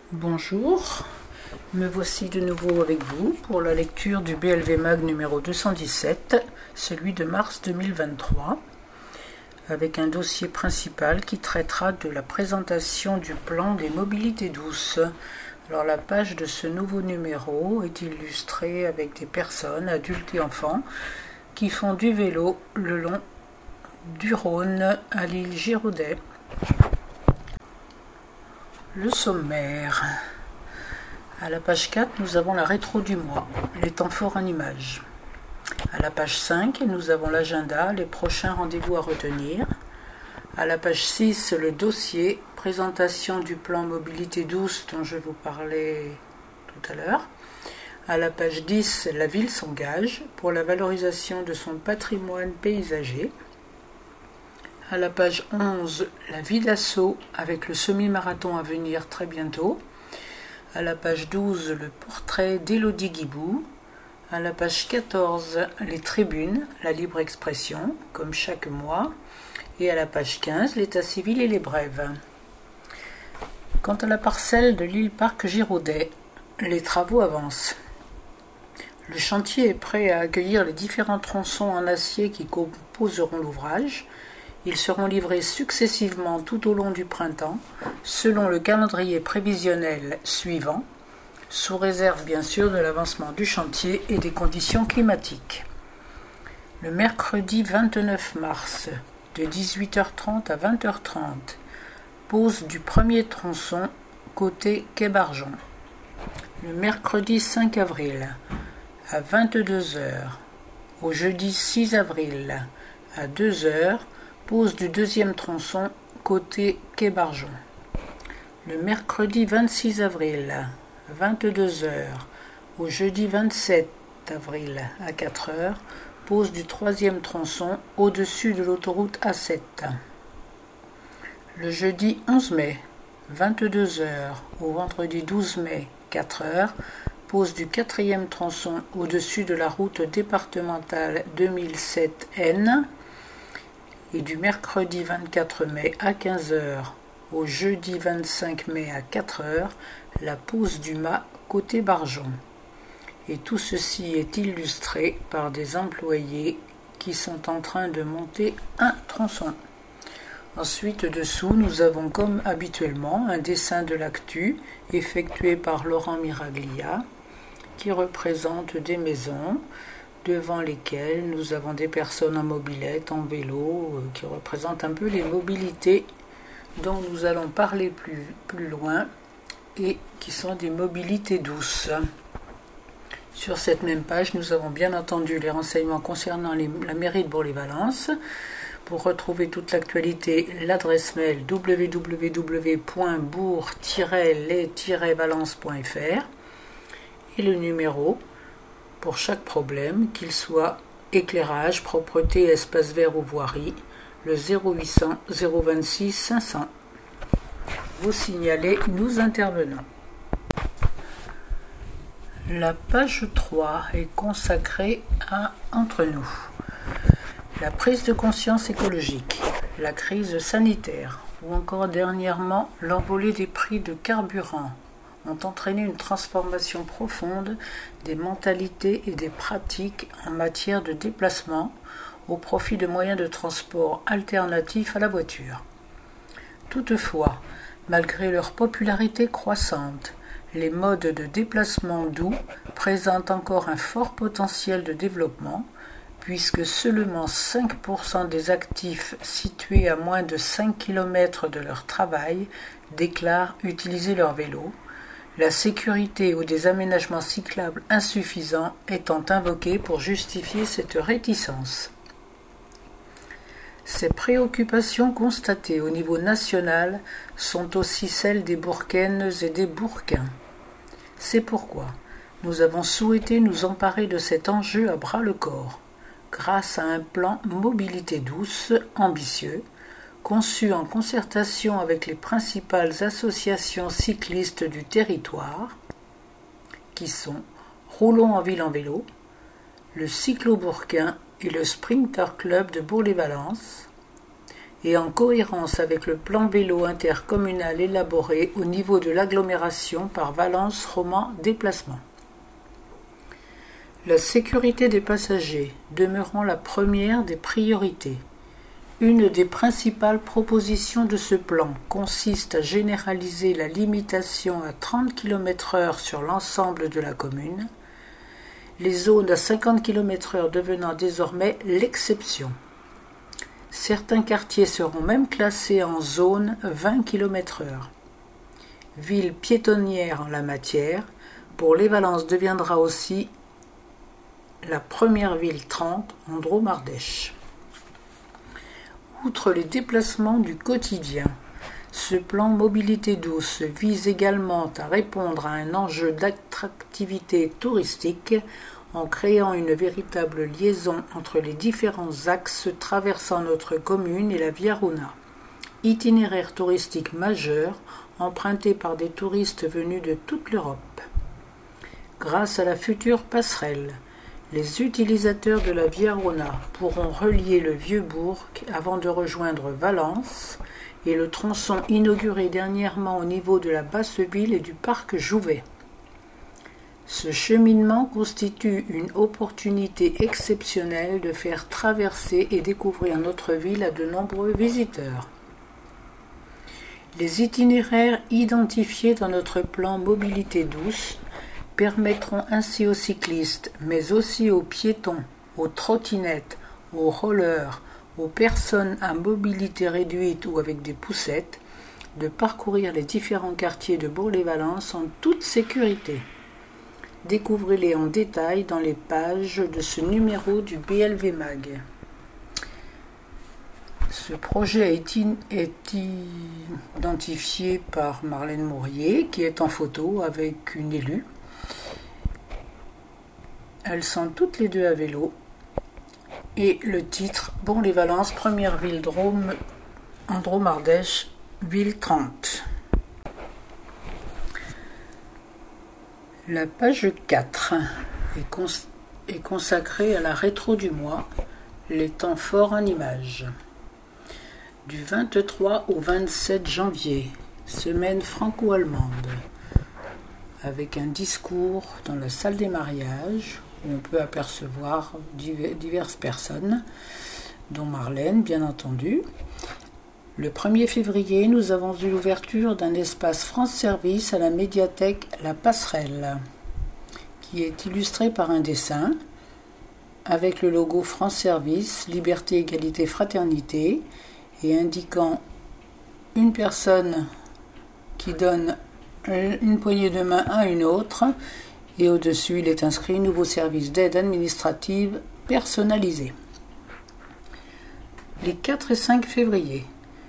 Bonjour, me voici de nouveau avec vous pour la lecture du BLV Mag numéro 217, celui de mars 2023, avec un dossier principal qui traitera de la présentation du plan des mobilités douces. Alors la page de ce nouveau numéro est illustrée avec des personnes, adultes et enfants, qui font du vélo le long du Rhône à l'île Giraudet. Le sommaire. À la page 4, nous avons la rétro du mois, les temps forts en images. À la page 5, nous avons l'agenda, les prochains rendez-vous à retenir. À la page 6, le dossier, présentation du plan mobilité douce dont je vous parlais tout à l'heure. À la page 10, la ville s'engage pour la valorisation de son patrimoine paysager. À la page 11, la vie d'assaut avec le semi-marathon à venir très bientôt. À la page 12, le portrait d'Élodie Guibou. À la page 14, les tribunes, la libre expression, comme chaque mois. Et à la page 15, l'état civil et les brèves. Quant à la parcelle de l'île Parc Giraudet, les travaux avancent. Le chantier est prêt à accueillir les différents tronçons en acier qui composeront l'ouvrage. Ils seront livrés successivement tout au long du printemps, selon le calendrier prévisionnel suivant, sous réserve bien sûr de l'avancement du chantier et des conditions climatiques. Le mercredi 29 mars, de 18h30 à 20h30, pose du premier tronçon côté quai Barjon. Le mercredi 5 avril, à 22h, au jeudi 6 avril, à 2h, pose du deuxième tronçon côté quai Barjon. Le mercredi 26 avril, 22h, au jeudi 27 avril à 4h, pose du troisième tronçon au-dessus de l'autoroute A7. Le jeudi 11 mai, 22h, au vendredi 12 mai, 4h, pose du quatrième tronçon au-dessus de la route départementale 2007N. Et du mercredi 24 mai à 15h au jeudi 25 mai à 4h, la pose du mât côté Barjon. Et tout ceci est illustré par des employés qui sont en train de monter un tronçon. Ensuite, dessous, nous avons comme habituellement un dessin de l'actu effectué par Laurent Miraglia qui représente des maisons devant lesquelles nous avons des personnes en mobilette, en vélo, qui représentent un peu les mobilités dont nous allons parler plus loin et qui sont des mobilités douces. Sur cette même page, nous avons bien entendu les renseignements concernant la mairie de Bourg-les-Valences. Pour retrouver toute l'actualité, l'adresse mail www.bourg-les-valence.fr et le numéro pour chaque problème, qu'il soit éclairage, propreté, espace vert ou voirie, le 0800 026 500. Vous signalez, nous intervenons. La page 3 est consacrée à Entre nous. La prise de conscience écologique, la crise sanitaire ou encore dernièrement l'envolée des prix de carburant ont entraîné une transformation profonde des mentalités et des pratiques en matière de déplacement au profit de moyens de transport alternatifs à la voiture. Toutefois, malgré leur popularité croissante, les modes de déplacement doux présentent encore un fort potentiel de développement, puisque seulement 5% des actifs situés à moins de 5 km de leur travail déclarent utiliser leur vélo, la sécurité ou des aménagements cyclables insuffisants étant invoqués pour justifier cette réticence. Ces préoccupations constatées au niveau national sont aussi celles des Bourcaines et des Bourcains. C'est pourquoi nous avons souhaité nous emparer de cet enjeu à bras-le-corps, grâce à un plan mobilité douce ambitieux, conçu en concertation avec les principales associations cyclistes du territoire, qui sont Roulons en ville en vélo, le Cyclo-Bourquin et le Sprinter Club de Bourg-les-Valences, et en cohérence avec le plan vélo intercommunal élaboré au niveau de l'agglomération par Valence Roman Déplacement. La sécurité des passagers demeurant la première des priorités. Une des principales propositions de ce plan consiste à généraliser la limitation à 30 km/h sur l'ensemble de la commune, les zones à 50 km/h devenant désormais l'exception. Certains quartiers seront même classés en zone 20 km/h. Ville piétonnière en la matière, pour les Valences deviendra aussi la première ville 30 en Drôme-Ardèche. Outre les déplacements du quotidien, ce plan mobilité douce vise également à répondre à un enjeu d'attractivité touristique en créant une véritable liaison entre les différents axes traversant notre commune et la Via Runa, itinéraire touristique majeur emprunté par des touristes venus de toute l'Europe. Grâce à la future passerelle, les utilisateurs de la Via Runa pourront relier le Vieux-Bourg avant de rejoindre Valence et le tronçon inauguré dernièrement au niveau de la Basse-Ville et du parc Jouvet. Ce cheminement constitue une opportunité exceptionnelle de faire traverser et découvrir notre ville à de nombreux visiteurs. Les itinéraires identifiés dans notre plan mobilité douce permettront ainsi aux cyclistes, mais aussi aux piétons, aux trottinettes, aux rollers, aux personnes à mobilité réduite ou avec des poussettes, de parcourir les différents quartiers de Bourg-les-Valences en toute sécurité. Découvrez-les en détail dans les pages de ce numéro du BLV Mag. Ce projet est identifié par Marlène Mourier, qui est en photo avec une élue. Elles sont toutes les deux à vélo. Et le titre, Bourg-les-Valences, première ville Drôme, en Drôme-Ardèche, ville 30. La page 4 est consacrée à la rétro du mois, les temps forts en images. Du 23 au 27 janvier, semaine franco-allemande, avec un discours dans la salle des mariages, où on peut apercevoir diverses personnes, dont Marlène, bien entendu. Le 1er février, nous avons eu l'ouverture d'un espace France Service à la médiathèque La Passerelle, qui est illustré par un dessin avec le logo France Service, Liberté, Égalité, Fraternité, et indiquant une personne qui donne une poignée de main à une autre, et au-dessus il est inscrit nouveau service d'aide administrative personnalisé. Les 4 et 5 février,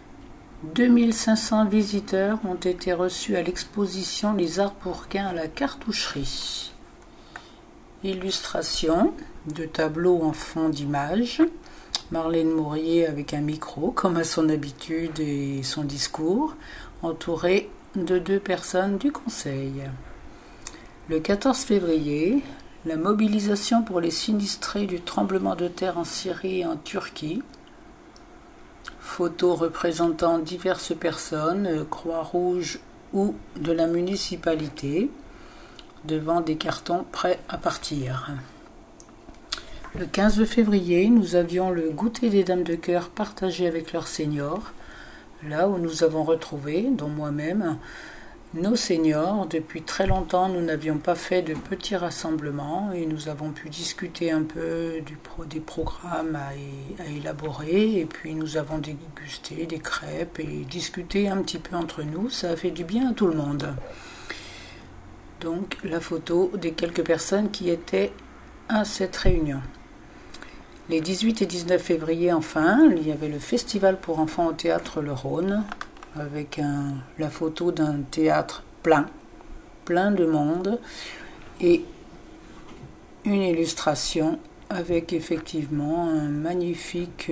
2500 visiteurs ont été reçus à l'exposition Les Arts Bourguins à la Cartoucherie. Illustration de tableaux en fond d'image, Marlène Mourier avec un micro, comme à son habitude, et son discours, entouré de 2 personnes du conseil. Le 14 février, la mobilisation pour les sinistrés du tremblement de terre en Syrie et en Turquie. Photos représentant diverses personnes, Croix-Rouge ou de la municipalité, devant des cartons prêts à partir. Le 15 février, nous avions le goûter des Dames de Cœur partagé avec leurs seniors, là où nous avons retrouvé, dont moi-même, nos seniors. Depuis très longtemps, nous n'avions pas fait de petits rassemblements et nous avons pu discuter un peu des programmes à élaborer, et puis nous avons dégusté des crêpes et discuté un petit peu entre nous. Ça a fait du bien à tout le monde. Donc la photo des quelques personnes qui étaient à cette réunion. Les 18 et 19 février, enfin, il y avait le festival pour enfants au théâtre Le Rhône, avec la photo d'un théâtre plein de monde, et une illustration avec effectivement un magnifique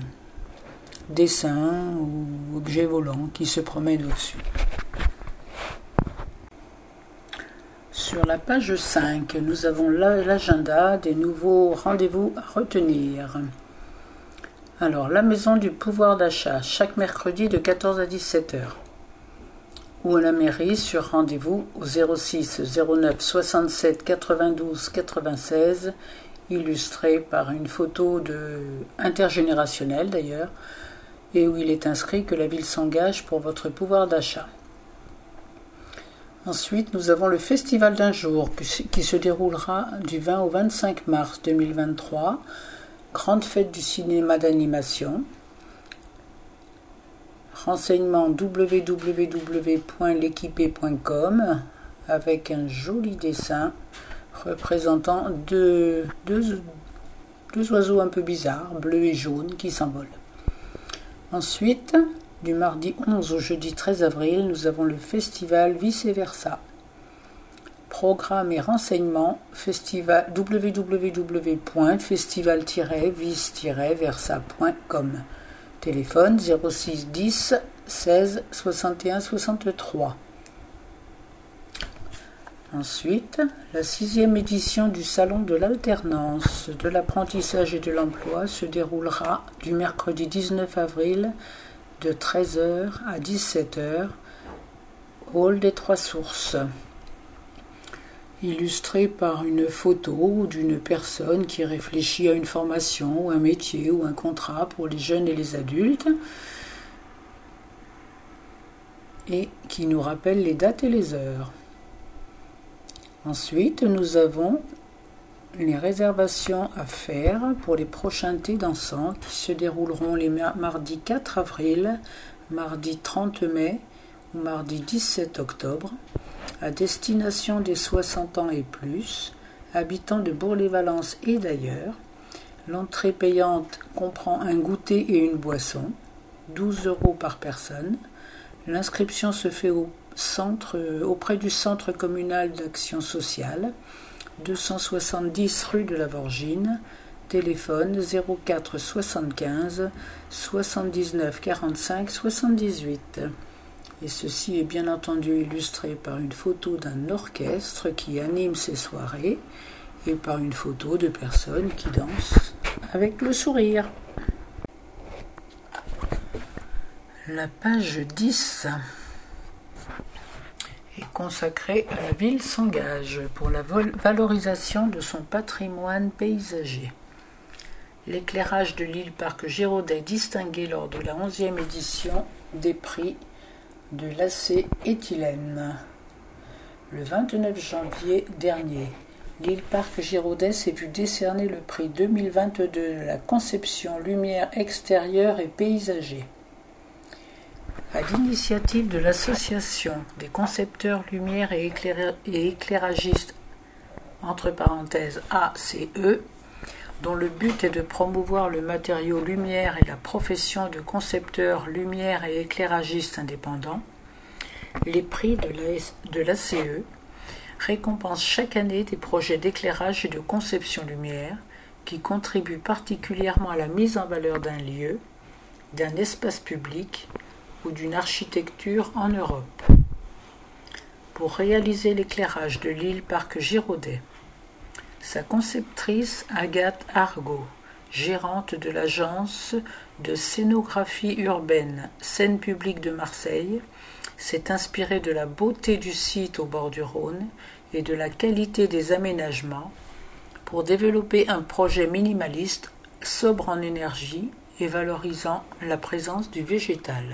dessin ou objet volant qui se promène au-dessus. Sur la page 5, nous avons l'agenda des nouveaux rendez-vous à retenir. Alors, la maison du pouvoir d'achat, chaque mercredi de 14 à 17 heures. Ou à la mairie sur rendez-vous au 06 09 67 92 96, illustré par une photo intergénérationnelle d'ailleurs, et où il est inscrit que la ville s'engage pour votre pouvoir d'achat. Ensuite, nous avons le festival d'un jour qui se déroulera du 20 au 25 mars 2023, grande fête du cinéma d'animation. Renseignements www.l'équipé.com avec un joli dessin représentant deux oiseaux un peu bizarres, bleu et jaune, qui s'envolent. Ensuite, du mardi 11 au jeudi 13 avril, nous avons le festival Vice Versa. Programme et renseignements www.festival-vice-versa.com. Téléphone 06 10 16 61 63. Ensuite, la 6e édition du Salon de l'alternance, de l'apprentissage et de l'emploi se déroulera du mercredi 19 avril de 13h à 17h, hall des Trois Sources. Illustré par une photo d'une personne qui réfléchit à une formation, ou un métier, ou un contrat pour les jeunes et les adultes, et qui nous rappelle les dates et les heures. Ensuite, nous avons les réservations à faire pour les prochains thés dansants qui se dérouleront les mardis 4 avril, mardi 30 mai ou mardi 17 octobre, à destination des 60 ans et plus, habitants de Bourg-les-Valences et d'ailleurs. L'entrée payante comprend un goûter et une boisson, 12 € par personne. L'inscription se fait auprès du Centre communal d'action sociale, 270 rue de la Vorgine, téléphone 04 75 79 45 78. Et ceci est bien entendu illustré par une photo d'un orchestre qui anime ces soirées et par une photo de personnes qui dansent avec le sourire. La page 10 est consacrée à la ville s'engage pour la valorisation de son patrimoine paysager. L'éclairage de l'île Parc Giraudet distingué lors de la 11e édition des prix de l'AC Éthylène. Le 29 janvier dernier, l'île Parc Giraudet s'est vu décerner le prix 2022 de la conception lumière extérieure et paysager. À l'initiative de l'association des concepteurs lumière et éclairagistes, entre parenthèses ACE, dont le but est de promouvoir le matériau lumière et la profession de concepteur lumière et éclairagiste indépendant, les prix de l'ACE récompensent chaque année des projets d'éclairage et de conception lumière qui contribuent particulièrement à la mise en valeur d'un lieu, d'un espace public ou d'une architecture en Europe. Pour réaliser l'éclairage de l'île Parc Giraudet, sa conceptrice Agathe Argot, gérante de l'agence de scénographie urbaine Scène Publique de Marseille, s'est inspirée de la beauté du site au bord du Rhône et de la qualité des aménagements pour développer un projet minimaliste, sobre en énergie et valorisant la présence du végétal.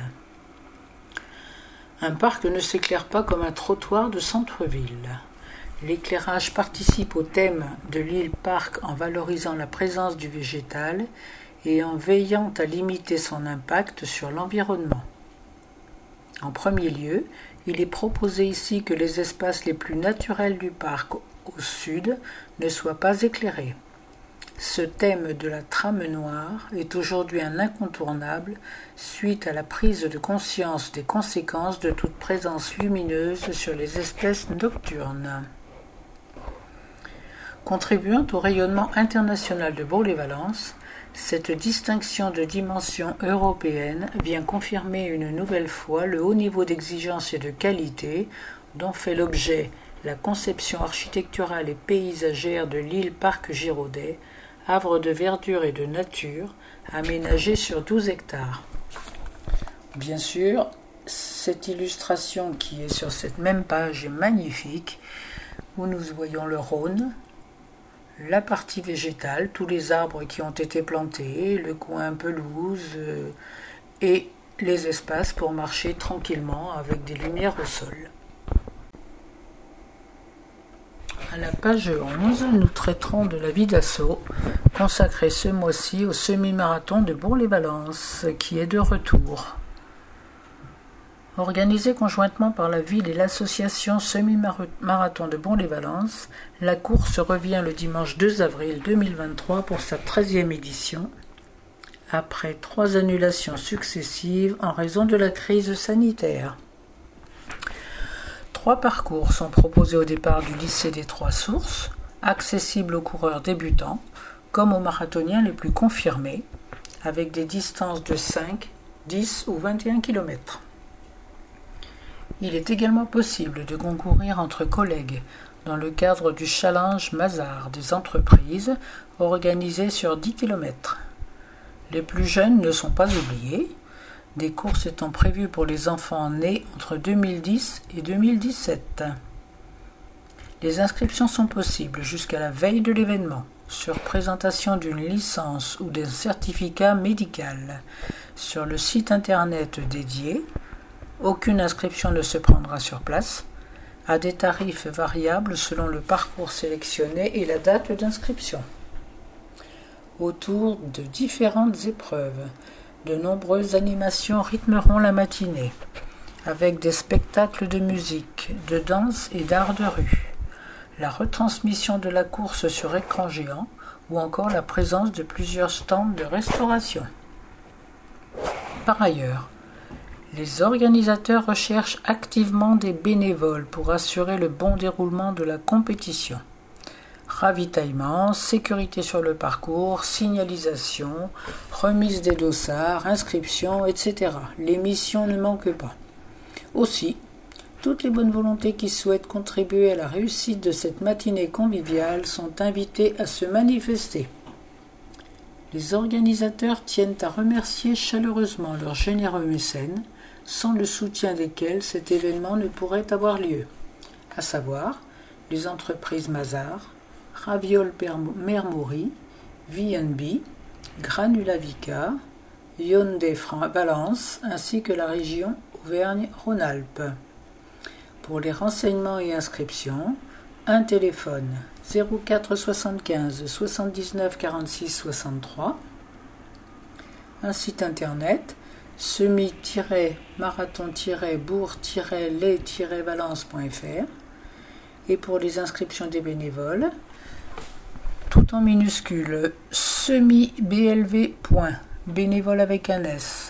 Un parc ne s'éclaire pas comme un trottoir de centre-ville. L'éclairage participe au thème de l'île Parc en valorisant la présence du végétal et en veillant à limiter son impact sur l'environnement. En premier lieu, il est proposé ici que les espaces les plus naturels du parc au sud ne soient pas éclairés. Ce thème de la trame noire est aujourd'hui un incontournable suite à la prise de conscience des conséquences de toute présence lumineuse sur les espèces nocturnes. Contribuant au rayonnement international de Bourg-les-Valences, cette distinction de dimension européenne vient confirmer une nouvelle fois le haut niveau d'exigence et de qualité dont fait l'objet la conception architecturale et paysagère de l'île Parc Giraudet, havre de verdure et de nature, aménagé sur 12 hectares. Bien sûr, cette illustration qui est sur cette même page est magnifique, où nous voyons le Rhône, la partie végétale, tous les arbres qui ont été plantés, le coin pelouse et les espaces pour marcher tranquillement avec des lumières au sol. À la page 11, nous traiterons de la vie d'assaut, consacrée ce mois-ci au semi-marathon de Bourg-les-Valences, qui est de retour. Organisée conjointement par la ville et l'association Semi-Marathon de Bourg-les-Valences, la course revient le dimanche 2 avril 2023 pour sa 13e édition, après 3 annulations successives en raison de la crise sanitaire. 3 parcours sont proposés au départ du lycée des Trois Sources, accessibles aux coureurs débutants comme aux marathoniens les plus confirmés, avec des distances de 5, 10 ou 21 km. Il est également possible de concourir entre collègues dans le cadre du challenge Mazars des entreprises organisé sur 10 km. Les plus jeunes ne sont pas oubliés, des courses étant prévues pour les enfants nés entre 2010 et 2017. Les inscriptions sont possibles jusqu'à la veille de l'événement, sur présentation d'une licence ou d'un certificat médical, sur le site internet dédié. Aucune inscription ne se prendra sur place, à des tarifs variables selon le parcours sélectionné et la date d'inscription. Autour de différentes épreuves, de nombreuses animations rythmeront la matinée, avec des spectacles de musique, de danse et d'art de rue, la retransmission de la course sur écran géant ou encore la présence de plusieurs stands de restauration. Par ailleurs, les organisateurs recherchent activement des bénévoles pour assurer le bon déroulement de la compétition. Ravitaillement, sécurité sur le parcours, signalisation, remise des dossards, inscription, etc. Les missions ne manquent pas. Aussi, toutes les bonnes volontés qui souhaitent contribuer à la réussite de cette matinée conviviale sont invitées à se manifester. Les organisateurs tiennent à remercier chaleureusement leurs généreux mécènes, sans le soutien desquels cet événement ne pourrait avoir lieu, à savoir les entreprises Mazars, Raviol Mermouri, V&B, Granulavica, Hyundai Valence ainsi que la région Auvergne-Rhône-Alpes. Pour les renseignements et inscriptions, un téléphone 04 75 79 46 63, un site internet semi-marathon-bourg-les-valence.fr et pour les inscriptions des bénévoles, tout en minuscule, semi-blv.bénévole avec un s,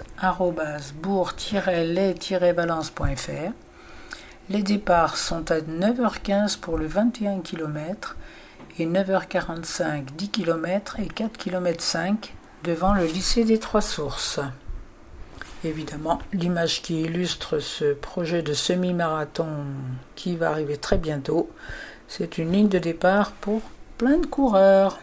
@bourg-les-valence.fr. Les départs sont à 9h15 pour le 21 km et 9h45 10 km et 4 km 5 devant le lycée des Trois Sources. Évidemment, l'image qui illustre ce projet de semi-marathon qui va arriver très bientôt, c'est une ligne de départ pour plein de coureurs.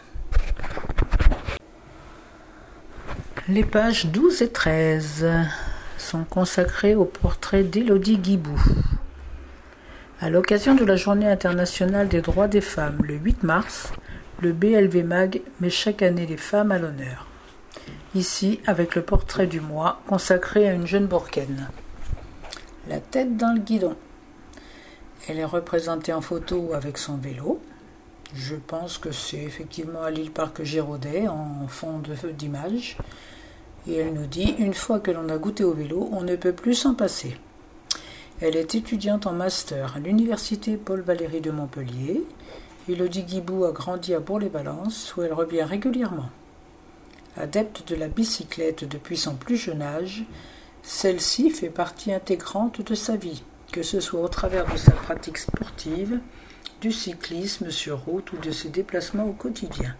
Les pages 12 et 13 sont consacrées au portrait d'Élodie Guibou. À l'occasion de la Journée internationale des droits des femmes, le 8 mars, le BLV Mag met chaque année les femmes à l'honneur. Ici, avec le portrait du mois consacré à une jeune Bourcaine. La tête dans le guidon. Elle est représentée en photo avec son vélo. Je pense que c'est effectivement à l'île Parc Giraudet en fond d'image. Et elle nous dit « Une fois que l'on a goûté au vélo, on ne peut plus s'en passer ». Elle est étudiante en master à l'université Paul-Valéry de Montpellier. Élodie Guibou a grandi à Bourg-les-Valences où elle revient régulièrement. Adepte de la bicyclette depuis son plus jeune âge, celle-ci fait partie intégrante de sa vie, que ce soit au travers de sa pratique sportive, du cyclisme sur route ou de ses déplacements au quotidien.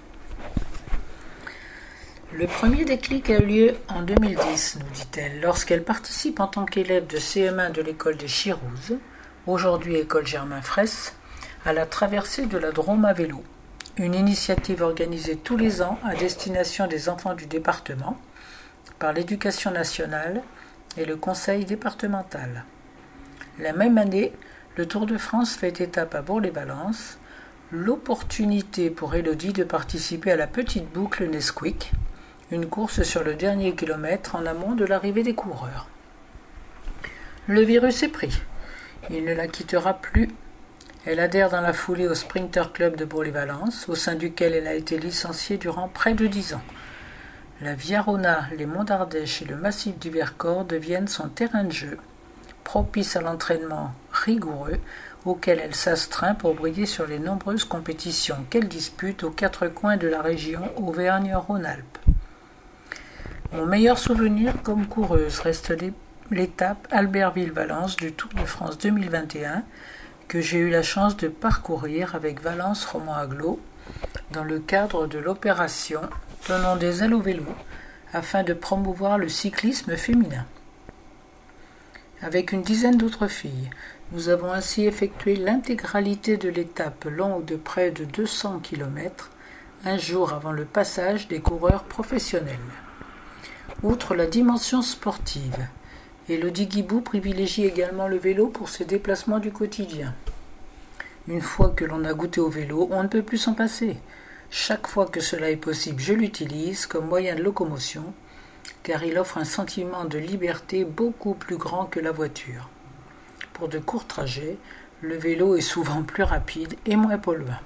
Le premier déclic a eu lieu en 2010, nous dit-elle, lorsqu'elle participe en tant qu'élève de CM1 de l'école des Chirouzes, aujourd'hui école Germain Fraisse, à la traversée de la Drôme à vélo. une initiative organisée tous les ans à destination des enfants du département par l'Éducation nationale et le Conseil départemental. La même année, le Tour de France fait étape à Bourg-les-Valences, l'opportunité pour Élodie de participer à la petite boucle Nesquik, une course sur le dernier kilomètre en amont de l'arrivée des coureurs. Le virus est pris. Il ne la quittera plus. Elle adhère dans la foulée au Sprinter Club de Bourg-les-Valences, au sein duquel elle a été licenciée durant près de 10 ans. La Viarona, les Monts d'Ardèche et le massif du Vercors deviennent son terrain de jeu, propice à l'entraînement rigoureux auquel elle s'astreint pour briller sur les nombreuses compétitions qu'elle dispute aux 4 coins de la région Auvergne-Rhône-Alpes. Mon meilleur souvenir comme coureuse reste l'étape Albertville-Valence du Tour de France 2021 que j'ai eu la chance de parcourir avec Valence Roman Aglo dans le cadre de l'opération Donnons des ailes au vélo afin de promouvoir le cyclisme féminin. Avec une dizaine d'autres filles, nous avons ainsi effectué l'intégralité de l'étape longue de près de 200 km, un jour avant le passage des coureurs professionnels. Outre la dimension sportive, Élodie Guibout privilégie également le vélo pour ses déplacements du quotidien. Une fois que l'on a goûté au vélo, on ne peut plus s'en passer. Chaque fois que cela est possible, je l'utilise comme moyen de locomotion, car il offre un sentiment de liberté beaucoup plus grand que la voiture. Pour de courts trajets, le vélo est souvent plus rapide et moins polluant.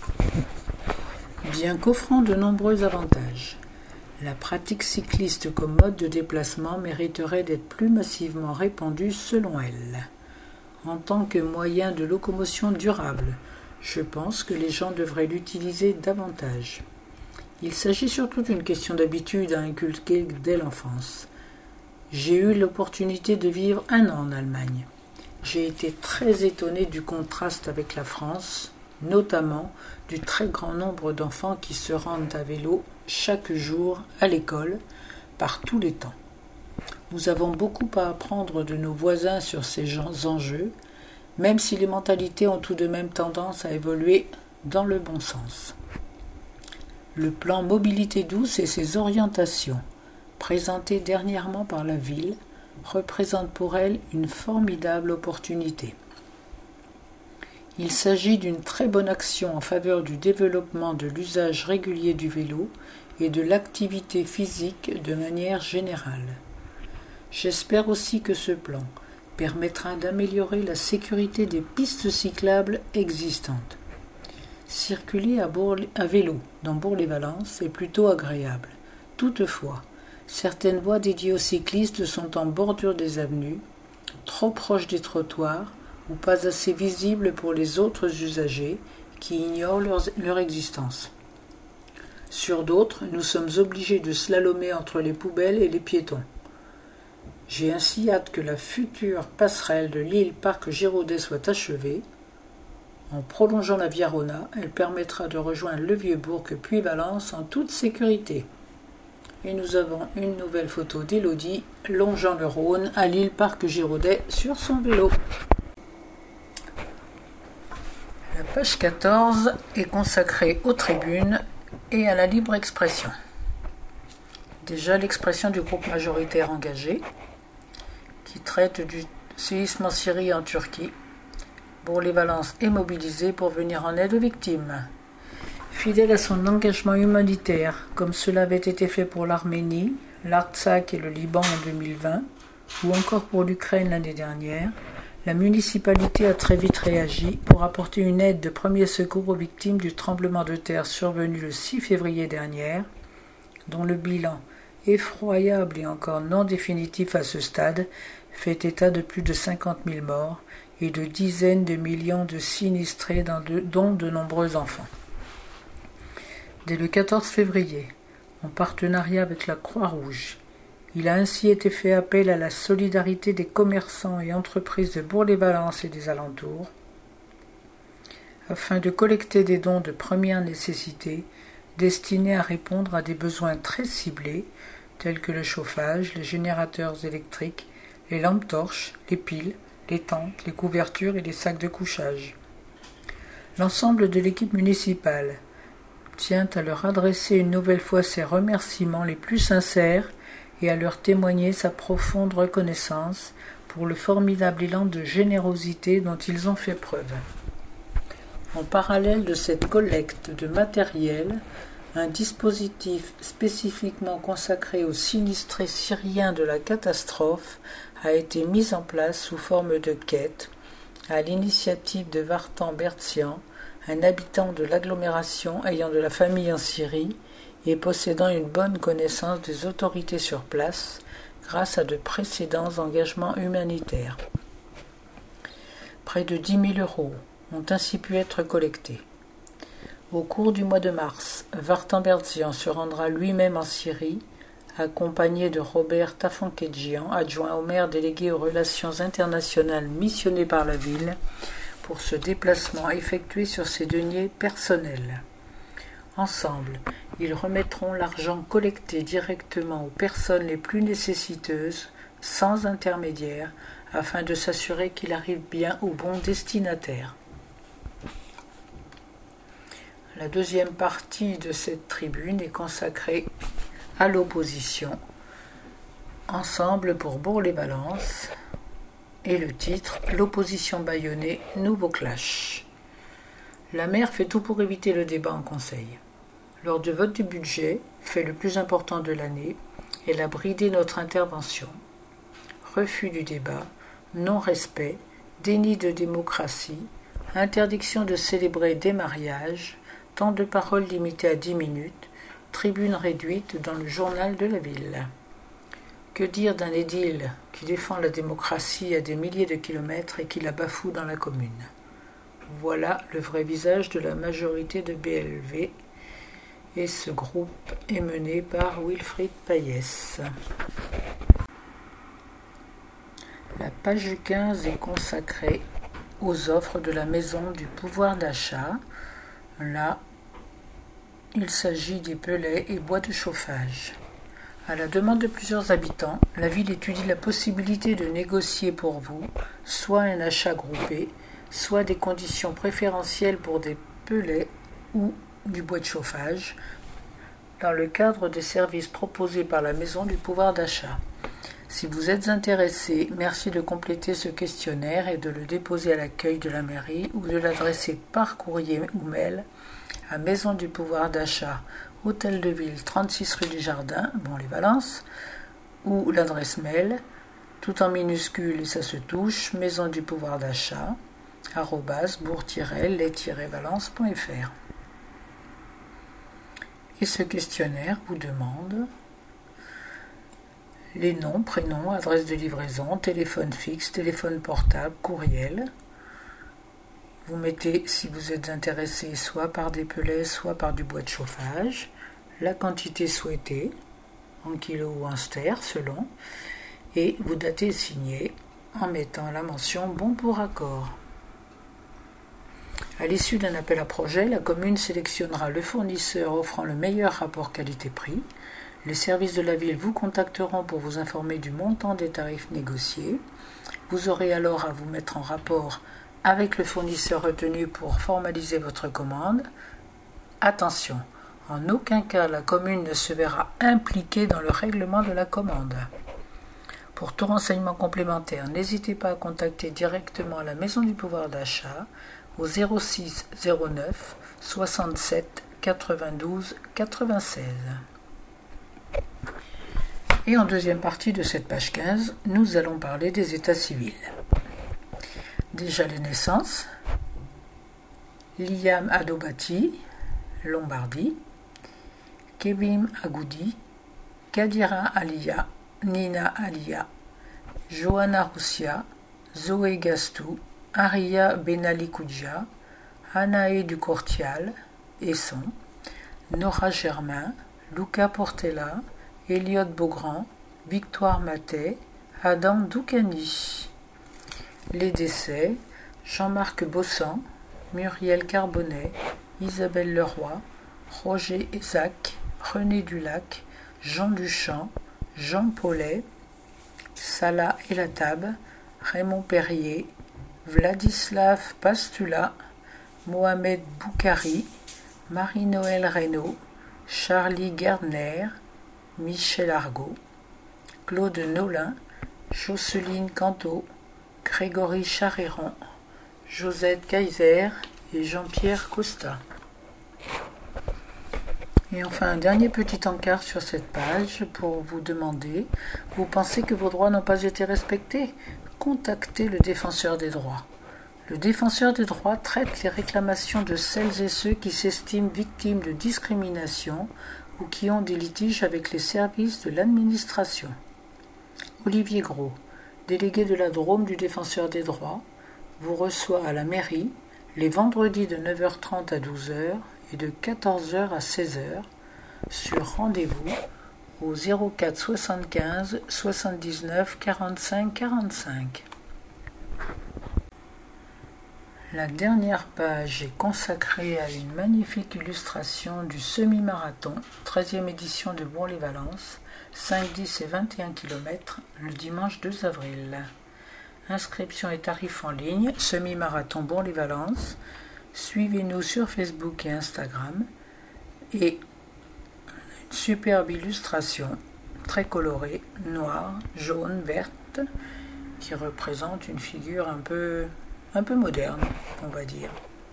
Bien qu'offrant de nombreux avantages, la pratique cycliste comme mode de déplacement mériterait d'être plus massivement répandue selon elle. En tant que moyen de locomotion durable, je pense que les gens devraient l'utiliser davantage. Il s'agit surtout d'une question d'habitude à inculquer dès l'enfance. J'ai eu l'opportunité de vivre 1 an en Allemagne. J'ai été très étonné du contraste avec la France, notamment du très grand nombre d'enfants qui se rendent à vélo chaque jour à l'école, par tous les temps. Nous avons beaucoup à apprendre de nos voisins sur ces enjeux, même si les mentalités ont tout de même tendance à évoluer dans le bon sens. Le plan Mobilité douce et ses orientations, présenté dernièrement par la ville, représente pour elle une formidable opportunité. Il s'agit d'une très bonne action en faveur du développement de l'usage régulier du vélo et de l'activité physique de manière générale. J'espère aussi que ce plan permettra d'améliorer la sécurité des pistes cyclables existantes. Circuler à vélo dans Bourg-les-Valences est plutôt agréable. Toutefois, certaines voies dédiées aux cyclistes sont en bordure des avenues, trop proches des trottoirs ou pas assez visibles pour les autres usagers qui ignorent leur existence. Sur d'autres, nous sommes obligés de slalomer entre les poubelles et les piétons. J'ai ainsi hâte que la future passerelle de l'île Parc Giraudet soit achevée. En prolongeant la Viarona, elle permettra de rejoindre le Vieux-Bourg puis Valence en toute sécurité. Et nous avons une nouvelle photo d'Élodie longeant le Rhône à l'île Parc Giraudet sur son vélo. La page 14 est consacrée aux tribunes et à la libre expression. Déjà l'expression du groupe majoritaire engagé, qui traite du séisme en Syrie et en Turquie. Bourg-les-Valences est mobilisé pour venir en aide aux victimes. Fidèle à son engagement humanitaire, comme cela avait été fait pour l'Arménie, l'Artsakh et le Liban en 2020, ou encore pour l'Ukraine l'année dernière, la municipalité a très vite réagi pour apporter une aide de premier secours aux victimes du tremblement de terre survenu le 6 février dernier, dont le bilan, effroyable et encore non définitif à ce stade, fait état de plus de 50 000 morts et de dizaines de millions de sinistrés, dont de nombreux enfants. Dès le 14 février, en partenariat avec la Croix-Rouge, il a ainsi été fait appel à la solidarité des commerçants et entreprises de Bourg-les-Valences et des alentours, afin de collecter des dons de première nécessité destinés à répondre à des besoins très ciblés, tels que le chauffage, les générateurs électriques, les lampes torches, les piles, les tentes, les couvertures et les sacs de couchage. L'ensemble de l'équipe municipale, tient à leur adresser une nouvelle fois ses remerciements les plus sincères et à leur témoigner sa profonde reconnaissance pour le formidable élan de générosité dont ils ont fait preuve. En parallèle de cette collecte de matériel, un dispositif spécifiquement consacré aux sinistrés syriens de la catastrophe a été mis en place sous forme de quête à l'initiative de Vartan Bertsian, un habitant de l'agglomération ayant de la famille en Syrie et possédant une bonne connaissance des autorités sur place grâce à de précédents engagements humanitaires. Près de 10 000 € ont ainsi pu être collectés. Au cours du mois de mars, Vartan Bertsian se rendra lui-même en Syrie, accompagné de Robert Tafankedjian, adjoint au maire délégué aux relations internationales missionné par la ville, pour ce déplacement effectué sur ses deniers personnels. Ensemble, ils remettront l'argent collecté directement aux personnes les plus nécessiteuses, sans intermédiaire, afin de s'assurer qu'il arrive bien au bon destinataire. La deuxième partie de cette tribune est consacrée à l'opposition. Ensemble pour Bourg-les-Valences, et le titre « L'opposition bâillonnée, nouveau clash ». La maire fait tout pour éviter le débat en conseil. Lors du vote du budget, fait le plus important de l'année, elle a bridé notre intervention. Refus du débat, non-respect, déni de démocratie, interdiction de célébrer des mariages, temps de parole limité à 10 minutes, tribune réduite dans le journal de la ville. Que dire d'un édile qui défend la démocratie à des milliers de kilomètres et qui la bafoue dans la commune? Voilà le vrai visage de la majorité de BLV, et ce groupe est mené par Wilfried Payès. La page 15 est consacrée aux offres de la maison du pouvoir d'achat. Là, il s'agit des pellets et bois de chauffage. À la demande de plusieurs habitants, la ville étudie la possibilité de négocier pour vous soit un achat groupé, soit des conditions préférentielles pour des pellets ou du bois de chauffage, dans le cadre des services proposés par la maison du pouvoir d'achat. Si vous êtes intéressé, merci de compléter ce questionnaire et de le déposer à l'accueil de la mairie ou de l'adresser par courrier ou mail à Maison du pouvoir d'achat, Hôtel de Ville, 36 rue du Jardin, Bourg-les-Valences, ou l'adresse mail, tout en minuscule et ça se touche, maison du pouvoir d'achat, @bourg-les-valence.fr. Et ce questionnaire vous demande les noms, prénoms, adresse de livraison, téléphone fixe, téléphone portable, courriel. Vous mettez, si vous êtes intéressé, soit par des pellets, soit par du bois de chauffage, la quantité souhaitée, en kilos ou en stères, selon, et vous datez et signez en mettant la mention « Bon pour accord ». À l'issue d'un appel à projet, la commune sélectionnera le fournisseur offrant le meilleur rapport qualité-prix. Les services de la ville vous contacteront pour vous informer du montant des tarifs négociés. Vous aurez alors à vous mettre en rapport avec le fournisseur retenu pour formaliser votre commande. Attention, en aucun cas la commune ne se verra impliquée dans le règlement de la commande. Pour tout renseignement complémentaire, n'hésitez pas à contacter directement la Maison du pouvoir d'achat au 06 09 67 92 96. Et en deuxième partie de cette page 15, nous allons parler des états civils. Déjà les naissances. Liam Adobati, Lombardie. Kevin Agoudi, Kadira Alia, Nina Alia, Johanna Roussia, Zoé Gastou, Aria Benalikoudja, Anaé Ducourtial, Esson, Nora Germain, Luca Portela, Elliot Beaugrand, Victoire Matet, Adam Doukani. Les décès, Jean-Marc Bossan, Muriel Carbonnet, Isabelle Leroy, Roger Isaac, René Dulac, Jean Duchamp, Jean Paulet, Salah Elatab, Raymond Perrier, Vladislav Pastula, Mohamed Boukari, Marie-Noël Reynaud, Charlie Gardner, Michel Argot, Claude Nolin, Jocelyne Canto, Grégory Charéron, Josette Kaiser et Jean-Pierre Costa. Et enfin, un dernier petit encart sur cette page pour vous demander, vous pensez que vos droits n'ont pas été respectés? Contactez le défenseur des droits. Le défenseur des droits traite les réclamations de celles et ceux qui s'estiment victimes de discrimination ou qui ont des litiges avec les services de l'administration. Olivier Gros, délégué de la Drôme du défenseur des droits, vous reçoit à la mairie les vendredis de 9h30 à 12h et de 14h à 16h sur rendez-vous au 04 75 79 45 45. La dernière page est consacrée à une magnifique illustration du semi-marathon, 13e édition de Bourg-les-Valences, 5, 10 et 21 km, le dimanche 2 avril. Inscription et tarifs en ligne, semi-marathon Bourg-les-Valences. Suivez-nous sur Facebook et Instagram. Et une superbe illustration, très colorée, noire, jaune, verte, qui représente une figure un peu moderne, on va dire.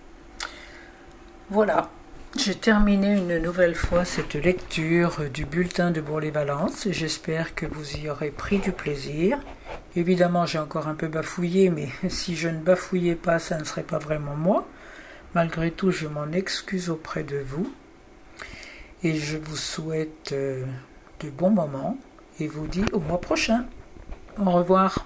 Voilà, j'ai terminé une nouvelle fois cette lecture du bulletin de Bourg-les-Valences. J'espère que vous y aurez pris du plaisir. Évidemment, j'ai encore un peu bafouillé, mais si je ne bafouillais pas, ça ne serait pas vraiment moi. Malgré tout, je m'en excuse auprès de vous. Et je vous souhaite de bons moments et vous dis au mois prochain. Au revoir.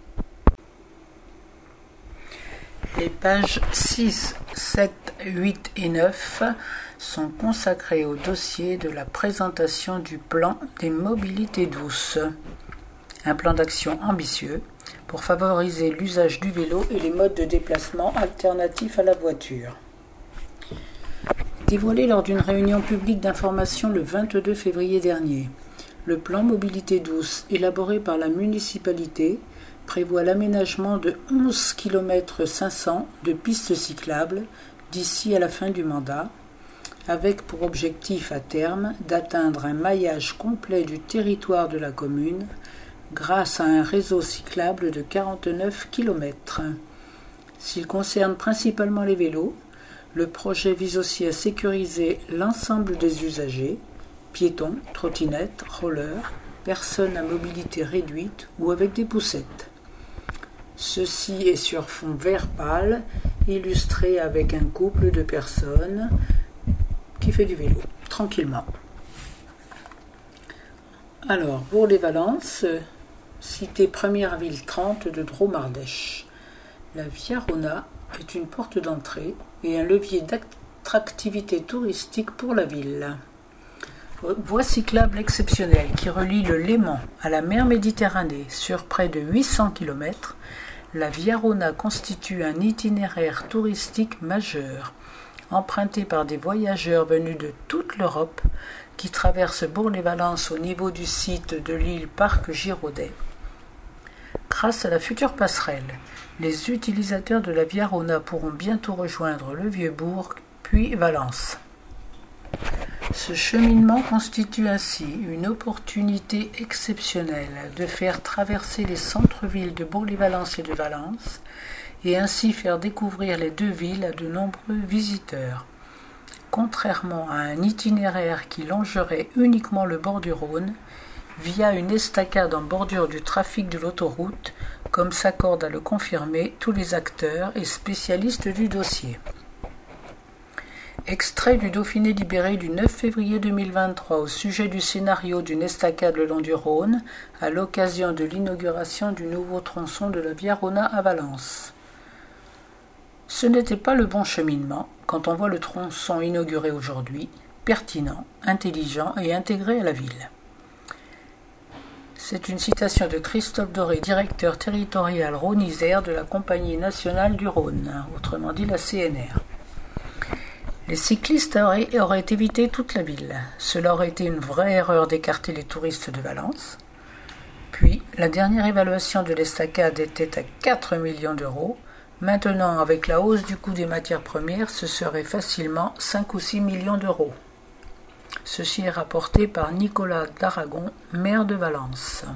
Les pages 6, 7, 8 et 9 sont consacrées au dossier de la présentation du plan des mobilités douces. Un plan d'action ambitieux pour favoriser l'usage du vélo et les modes de déplacement alternatifs à la voiture. Dévoilé lors d'une réunion publique d'information le 22 février dernier, le plan mobilité douce élaboré par la municipalité prévoit l'aménagement de 11 km 500 de pistes cyclables d'ici à la fin du mandat, avec pour objectif à terme d'atteindre un maillage complet du territoire de la commune grâce à un réseau cyclable de 49 km. S'il concerne principalement les vélos, le projet vise aussi à sécuriser l'ensemble des usagers, piétons, trottinettes, rollers, personnes à mobilité réduite ou avec des poussettes. Ceci est sur fond vert pâle, illustré avec un couple de personnes qui fait du vélo, tranquillement. Alors, Bourg-les-Valences, cité première ville 30 de Drôme-Ardèche. La Via Rona est une porte d'entrée et un levier d'attractivité touristique pour la ville. Voie cyclable exceptionnelle qui relie le Léman à la mer Méditerranée sur près de 800 km, la Via Rona constitue un itinéraire touristique majeur, emprunté par des voyageurs venus de toute l'Europe qui traversent Bourg-les-Valences au niveau du site de l'île Parc Giraudet. Grâce à la future passerelle, les utilisateurs de la Via Rona pourront bientôt rejoindre le Vieux-Bourg, puis Valence. Ce cheminement constitue ainsi une opportunité exceptionnelle de faire traverser les centres-villes de Bourg-les-Valences et de Valence et ainsi faire découvrir les deux villes à de nombreux visiteurs. Contrairement à un itinéraire qui longerait uniquement le bord du Rhône, via une estacade en bordure du trafic de l'autoroute, comme s'accordent à le confirmer tous les acteurs et spécialistes du dossier. Extrait du Dauphiné libéré du 9 février 2023 au sujet du scénario d'une estacade le long du Rhône à l'occasion de l'inauguration du nouveau tronçon de la Via Rona à Valence. Ce n'était pas le bon cheminement quand on voit le tronçon inauguré aujourd'hui, pertinent, intelligent et intégré à la ville. C'est une citation de Christophe Doré, directeur territorial Rhône-Isère de la Compagnie nationale du Rhône, autrement dit la CNR. Les cyclistes auraient évité toute la ville. Cela aurait été une vraie erreur d'écarter les touristes de Valence. Puis, la dernière évaluation de l'estacade était à 4 millions d'euros, Maintenant, avec la hausse du coût des matières premières, ce serait facilement 5 ou 6 millions d'euros. Ceci est rapporté par Nicolas d'Aragon, maire de Valence.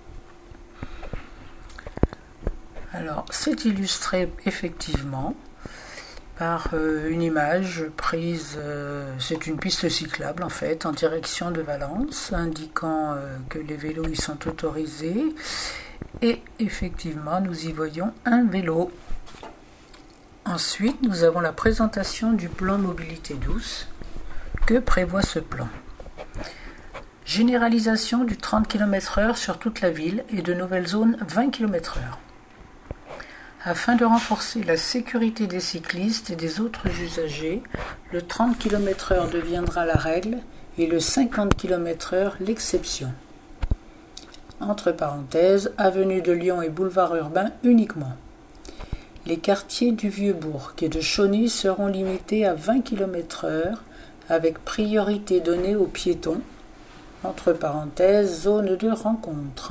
Alors, c'est illustré effectivement par une image prise, c'est une piste cyclable en fait, en direction de Valence, indiquant que les vélos y sont autorisés. Et effectivement, nous y voyons un vélo. Ensuite, nous avons la présentation du plan mobilité douce. Que prévoit ce plan? Généralisation du 30 km/h sur toute la ville et de nouvelles zones 20 km/h. Afin de renforcer la sécurité des cyclistes et des autres usagers, le 30 km/h deviendra la règle et le 50 km/h l'exception. Entre parenthèses, avenue de Lyon et boulevard urbain uniquement. Les quartiers du Vieux-Bourg et de Chauny seront limités à 20 km/h avec priorité donnée aux piétons. Entre parenthèses, zone de rencontre.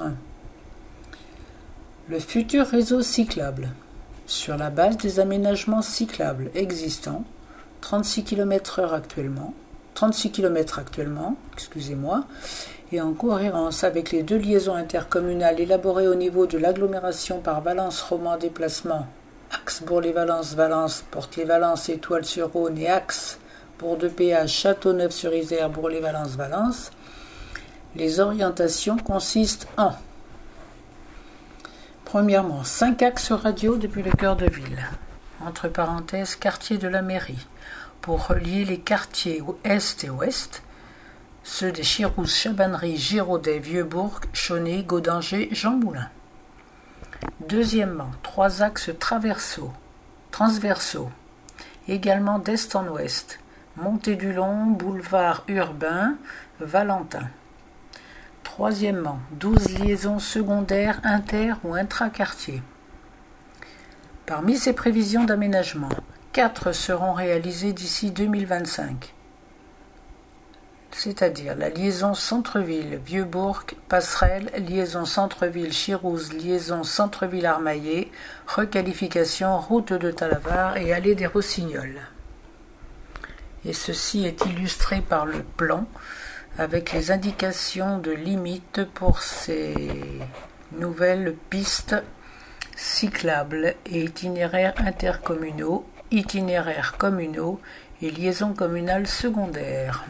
Le futur réseau cyclable. Sur la base des aménagements cyclables existants, 36 km actuellement, et en cohérence avec les 2 liaisons intercommunales élaborées au niveau de l'agglomération par Valence-Roman Déplacement, axe Bourg-les-Valences, Valence, Porte-les-Valences, Étoile-sur-Rhône et axe Bourg-de-Péage, Châteauneuf-sur-Isère, Bourg-les-Valences, Valence, les orientations consistent en: premièrement, 5 axes radiaux depuis le cœur de ville, entre parenthèses quartier de la mairie, pour relier les quartiers est et ouest, ceux des Chirouse, Chabannerie, Giraudet, Vieux-Bourg, Chauny, Gaudanger, Jean Moulin. Deuxièmement, 3 axes transversaux, également d'est en ouest, Montée du Long, boulevard urbain, Valentin. Troisièmement, 12 liaisons secondaires inter- ou intra-quartiers. Parmi ces prévisions d'aménagement, 4 seront réalisées d'ici 2025, c'est-à-dire la liaison centre-ville Vieux-Bourg, Passerelle, liaison centre-ville Chirouse, liaison centre-ville Armaillé, requalification route de Talavart et allée des Rossignols. Et ceci est illustré par le plan avec les indications de limites pour ces nouvelles pistes cyclables et itinéraires intercommunaux, itinéraires communaux et liaisons communales secondaires.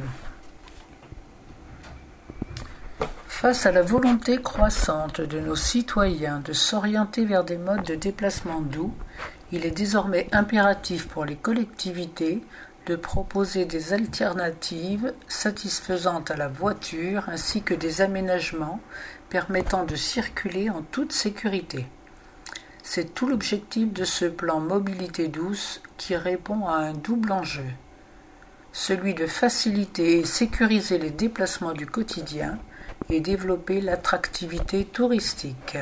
Face à la volonté croissante de nos citoyens de s'orienter vers des modes de déplacement doux, il est désormais impératif pour les collectivités de proposer des alternatives satisfaisantes à la voiture ainsi que des aménagements permettant de circuler en toute sécurité. C'est tout l'objectif de ce plan mobilité douce qui répond à un double enjeu, celui de faciliter et sécuriser les déplacements du quotidien et développer l'attractivité touristique.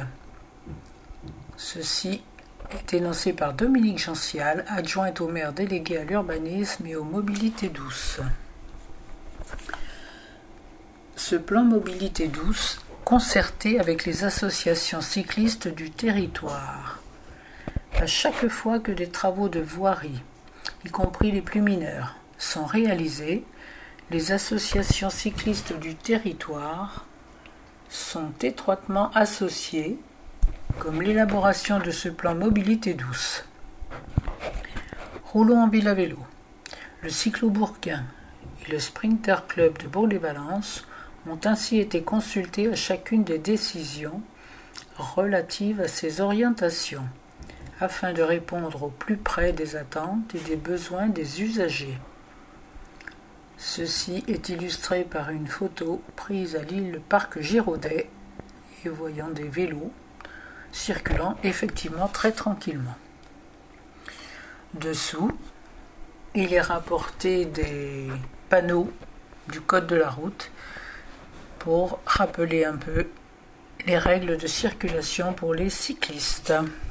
Ceci est énoncé par Dominique Gential, adjointe au maire délégué à l'urbanisme et aux mobilités douces. Ce plan mobilité douce, concerté avec les associations cyclistes du territoire. À chaque fois que des travaux de voirie, y compris les plus mineurs, sont réalisés, les associations cyclistes du territoire sont étroitement associées, comme l'élaboration de ce plan mobilité douce. Roulons en ville à vélo. Le Cyclo-Bourquin et le Sprinter Club de Bourg-les-Valences ont ainsi été consultés à chacune des décisions relatives à ces orientations, afin de répondre au plus près des attentes et des besoins des usagers. Ceci est illustré par une photo prise à l'île Parc Giraudet et voyant des vélos circulant effectivement très tranquillement. Dessous, il est rapporté des panneaux du code de la route pour rappeler un peu les règles de circulation pour les cyclistes.